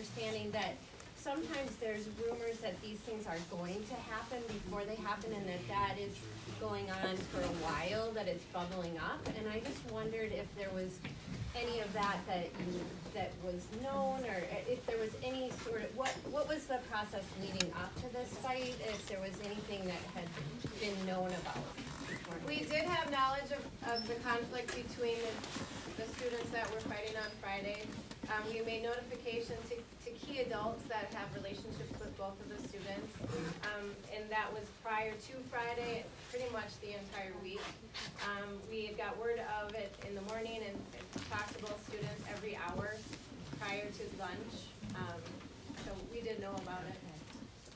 understanding that sometimes there's rumors that these things are going to happen before they happen, and that is going on for a while, that it's bubbling up. And I just wondered if there was any of that that was known, or if there was any sort of, what was the process leading up to this fight, if there was anything that had been known about beforehand. We did have knowledge of the conflict between the students that were fighting on Friday. We made notification to key adults that have relationships with both of the students, and that was prior to Friday, pretty much the entire week. We got word of it in the morning and talked to both students every hour prior to lunch, so we did know about it.